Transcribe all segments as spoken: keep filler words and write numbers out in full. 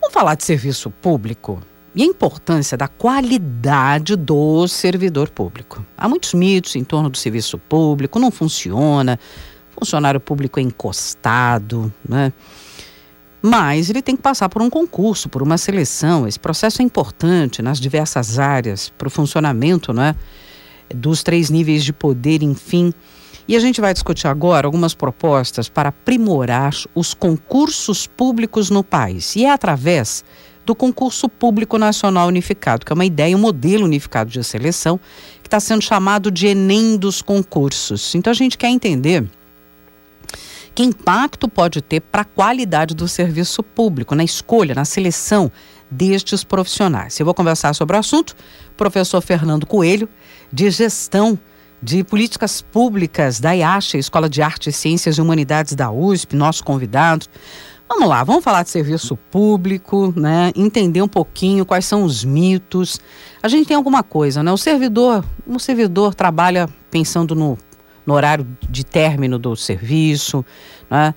Vamos falar de serviço público e a importância da qualidade do servidor público. Há muitos mitos em torno do serviço público, não funciona, funcionário público é encostado, né? Mas ele tem que passar por um concurso, por uma seleção. Esse processo é importante nas diversas áreas, para o funcionamento, né, dos três níveis de poder, enfim. E a gente vai discutir agora algumas propostas para aprimorar os concursos públicos no país. E é através do Concurso Público Nacional Unificado, que é uma ideia, um modelo unificado de seleção, que está sendo chamado de Enem dos concursos. Então a gente quer entender que impacto pode ter para a qualidade do serviço público, na escolha, na seleção destes profissionais. Eu vou conversar sobre o assunto, professor Fernando Coelho, de Gestão de Políticas Públicas da I A C H, Escola de Artes, Ciências e Humanidades da U S P, nosso convidado. Vamos lá, vamos falar de serviço público, né? Entender um pouquinho quais são os mitos. A gente tem alguma coisa, né? O servidor, o servidor trabalha pensando no no horário de término do serviço, né?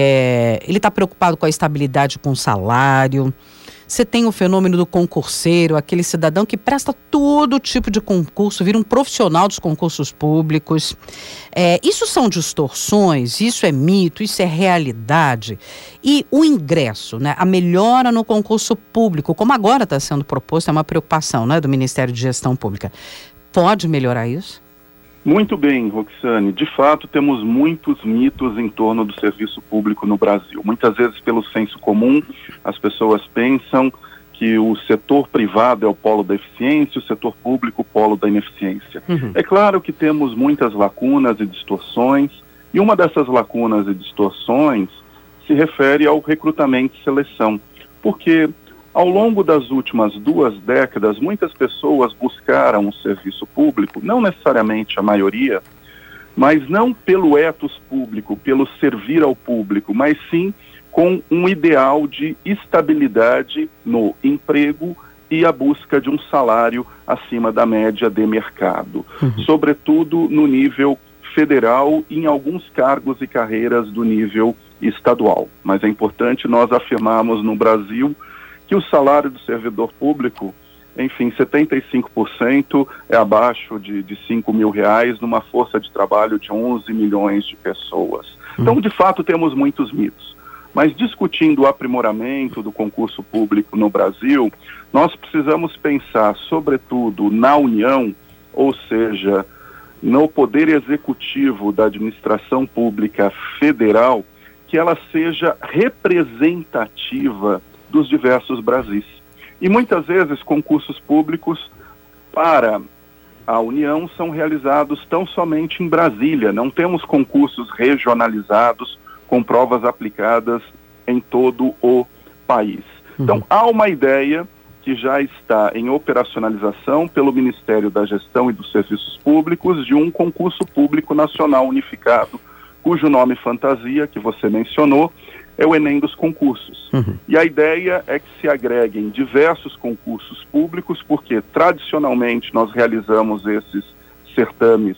É, ele está preocupado com a estabilidade com o salário. Você tem o fenômeno do concurseiro, aquele cidadão que presta todo tipo de concurso, vira um profissional dos concursos públicos. É, isso são distorções, isso é mito, isso é realidade. E o ingresso, né, a melhora no concurso público, como agora está sendo proposto, é uma preocupação, né, do Ministério de Gestão Pública. Pode melhorar isso? Muito bem, Roxane. De fato, temos muitos mitos em torno do serviço público no Brasil. Muitas vezes, pelo senso comum, as pessoas pensam que o setor privado é o polo da eficiência, o setor público o polo da ineficiência. Uhum. É claro que temos muitas lacunas e distorções, e uma dessas lacunas e distorções se refere ao recrutamento e seleção, porque ao longo das últimas duas décadas, muitas pessoas buscaram o serviço público, não necessariamente a maioria, mas não pelo ethos público, pelo servir ao público, mas sim com um ideal de estabilidade no emprego e a busca de um salário acima da média de mercado, uhum. sobretudo no nível federal e em alguns cargos e carreiras do nível estadual. Mas é importante nós afirmarmos no Brasil que o salário do servidor público, enfim, setenta e cinco por cento é abaixo de, de cinco mil reais numa força de trabalho de onze milhões de pessoas. Então, de fato, temos muitos mitos. Mas discutindo o aprimoramento do concurso público no Brasil, nós precisamos pensar, sobretudo, na União, ou seja, no poder executivo da administração pública federal, que ela seja representativa dos diversos Brasis. E muitas vezes concursos públicos para a União são realizados tão somente em Brasília. Não temos concursos regionalizados com provas aplicadas em todo o país. Uhum. Então, há uma ideia que já está em operacionalização pelo Ministério da Gestão e dos Serviços Públicos de um concurso público nacional unificado, cujo nome fantasia, que você mencionou, é o Enem dos concursos. Uhum. E a ideia é que se agreguem diversos concursos públicos, porque tradicionalmente nós realizamos esses certames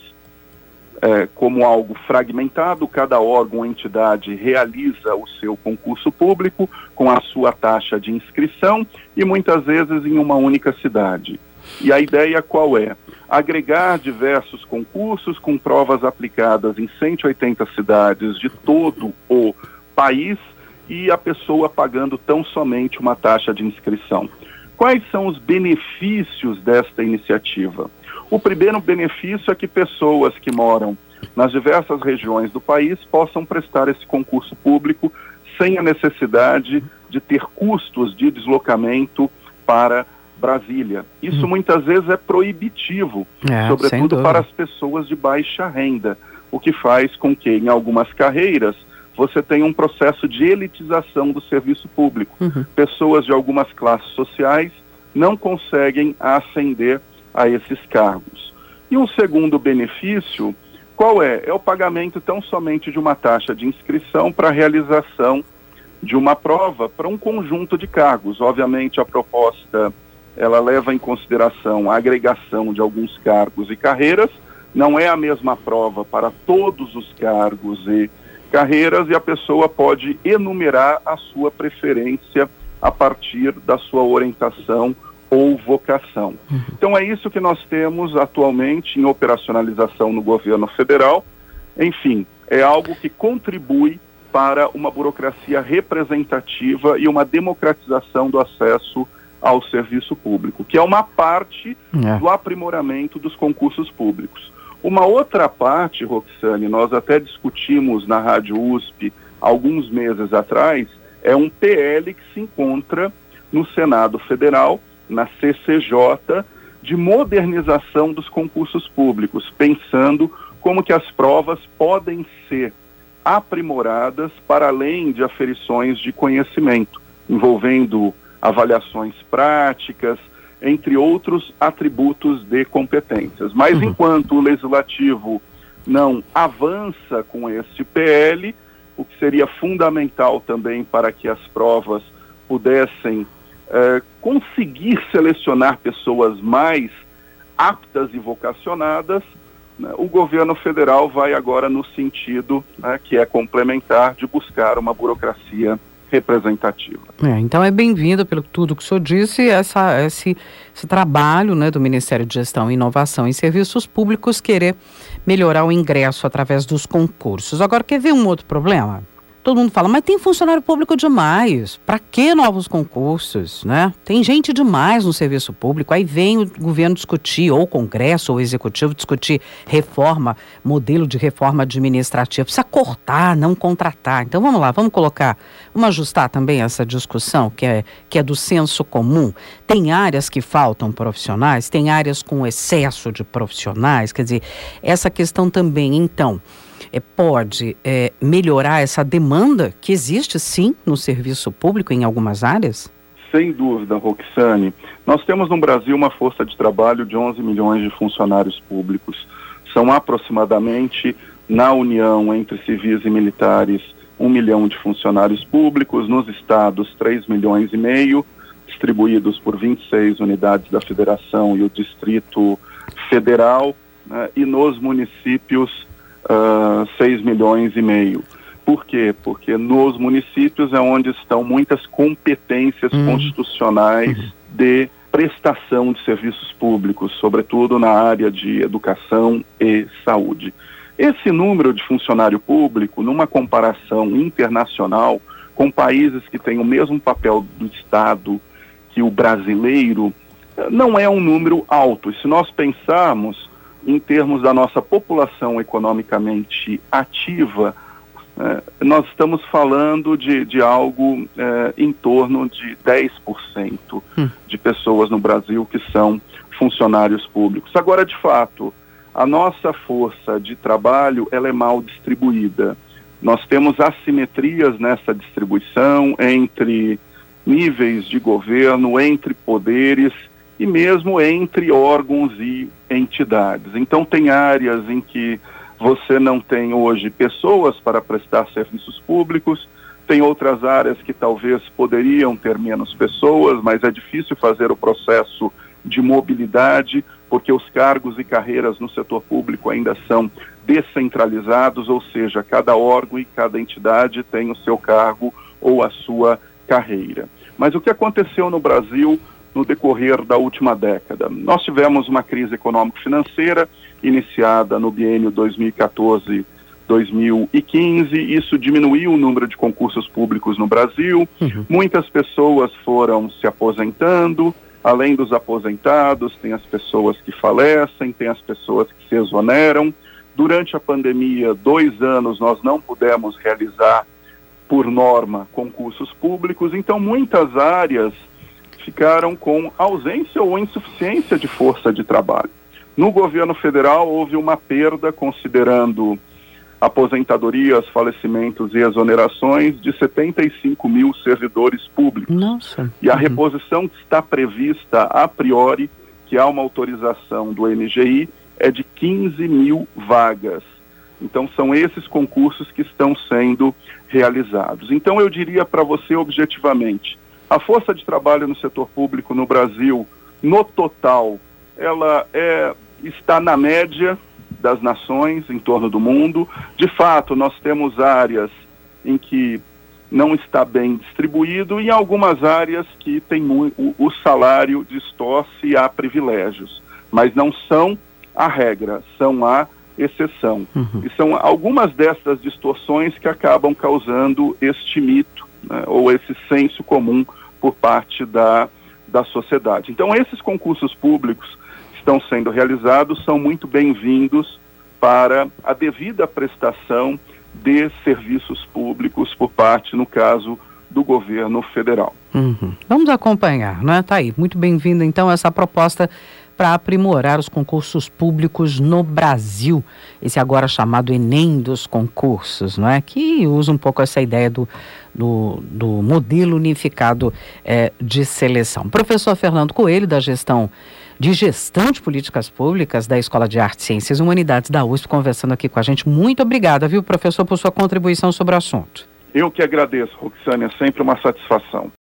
é, como algo fragmentado, cada órgão ou entidade realiza o seu concurso público com a sua taxa de inscrição e muitas vezes em uma única cidade. E a ideia qual é? Agregar diversos concursos com provas aplicadas em cento e oitenta cidades de todo o país e a pessoa pagando tão somente uma taxa de inscrição. Quais são os benefícios desta iniciativa? O primeiro benefício é que pessoas que moram nas diversas regiões do país possam prestar esse concurso público sem a necessidade de ter custos de deslocamento para Brasília. Isso hum. muitas vezes é proibitivo, é, sobretudo para as pessoas de baixa renda, o que faz com que em algumas carreiras você tenha um processo de elitização do serviço público. Uhum. Pessoas de algumas classes sociais não conseguem ascender a esses cargos. E um segundo benefício, qual é? É o pagamento tão somente de uma taxa de inscrição para a realização de uma prova para um conjunto de cargos. Obviamente a proposta ela leva em consideração a agregação de alguns cargos e carreiras, não é a mesma prova para todos os cargos e carreiras, e a pessoa pode enumerar a sua preferência a partir da sua orientação ou vocação. Uhum. Então é isso que nós temos atualmente em operacionalização no governo federal. Enfim, é algo que contribui para uma burocracia representativa e uma democratização do acesso ao serviço público, que é uma parte é. do aprimoramento dos concursos públicos. Uma outra parte, Roxane, nós até discutimos na Rádio U S P alguns meses atrás, é um P L que se encontra no Senado Federal, na C C J, de modernização dos concursos públicos, pensando como que as provas podem ser aprimoradas para além de aferições de conhecimento, envolvendo avaliações práticas, entre outros atributos de competências. Mas uhum. enquanto o Legislativo não avança com este P L, o que seria fundamental também para que as provas pudessem eh, conseguir selecionar pessoas mais aptas e vocacionadas, né, o governo federal vai agora no sentido, né, que é complementar, de buscar uma burocracia representativa. É, então é bem-vindo, pelo tudo que o senhor disse, essa, esse, esse trabalho, né, do Ministério de Gestão e Inovação em Serviços Públicos querer melhorar o ingresso através dos concursos. Agora, quer ver um outro problema? Todo mundo fala, mas tem funcionário público demais, para que novos concursos, né? Tem gente demais no serviço público, aí vem o governo discutir, ou o Congresso, ou o Executivo discutir reforma, modelo de reforma administrativa, precisa cortar, não contratar. Então vamos lá, vamos colocar, vamos ajustar também essa discussão, que é, que é do senso comum. Tem áreas que faltam profissionais, tem áreas com excesso de profissionais, quer dizer, essa questão também, então, É, pode é, melhorar essa demanda que existe, sim, no serviço público em algumas áreas? Sem dúvida, Roxane. Nós temos no Brasil uma força de trabalho de onze milhões de funcionários públicos. São aproximadamente, na União, entre civis e militares, um milhão de funcionários públicos, nos estados, três milhões e meio, distribuídos por vinte e seis unidades da Federação e o Distrito Federal, né, e nos municípios, Uh, seis milhões e meio. Por quê? Porque nos municípios é onde estão muitas competências uhum. constitucionais uhum. de prestação de serviços públicos, sobretudo na área de educação e saúde. Esse número de funcionário público, numa comparação internacional com países que têm o mesmo papel do Estado que o brasileiro, não é um número alto. E se nós pensarmos em termos da nossa população economicamente ativa, eh, nós estamos falando de, de algo eh, em torno de dez por cento hum. de pessoas no Brasil que são funcionários públicos. Agora, de fato, a nossa força de trabalho ela é mal distribuída. Nós temos assimetrias nessa distribuição entre níveis de governo, entre poderes, e mesmo entre órgãos e entidades. Então tem áreas em que você não tem hoje pessoas para prestar serviços públicos, tem outras áreas que talvez poderiam ter menos pessoas, mas é difícil fazer o processo de mobilidade, porque os cargos e carreiras no setor público ainda são descentralizados, ou seja, cada órgão e cada entidade tem o seu cargo ou a sua carreira. Mas o que aconteceu no Brasil no decorrer da última década? Nós tivemos uma crise econômico-financeira iniciada no biênio dois mil e quatorze a dois mil e quinze, isso diminuiu o número de concursos públicos no Brasil, uhum. muitas pessoas foram se aposentando, além dos aposentados, tem as pessoas que falecem, tem as pessoas que se exoneram. Durante a pandemia, dois anos, nós não pudemos realizar, por norma, concursos públicos, então muitas áreas ficaram com ausência ou insuficiência de força de trabalho. No governo federal houve uma perda, considerando aposentadorias, falecimentos e exonerações, de setenta e cinco mil servidores públicos. Nossa. E a reposição que está prevista a priori, que há uma autorização do N G I, é de quinze mil vagas. Então são esses concursos que estão sendo realizados. Então eu diria para você objetivamente, a força de trabalho no setor público no Brasil, no total, ela é, está na média das nações em torno do mundo. De fato, nós temos áreas em que não está bem distribuído, e em algumas áreas que tem muito, o, o salário distorce e há privilégios, mas não são a regra, são a exceção. Uhum. E são algumas dessas distorções que acabam causando este mito, né, ou esse senso comum por parte da, da sociedade. Então, esses concursos públicos que estão sendo realizados são muito bem-vindos para a devida prestação de serviços públicos por parte, no caso, do governo federal. Uhum. Vamos acompanhar, né? Tá aí, muito bem-vinda então essa proposta para aprimorar os concursos públicos no Brasil, esse agora chamado Enem dos concursos, não é? Que usa um pouco essa ideia do, do, do modelo unificado é, de seleção. Professor Fernando Coelho, da gestão de Gestão de Políticas Públicas da Escola de Artes, Ciências e Humanidades da U S P, conversando aqui com a gente. Muito obrigada, viu, professor, por sua contribuição sobre o assunto. Eu que agradeço, Roxane, é sempre uma satisfação.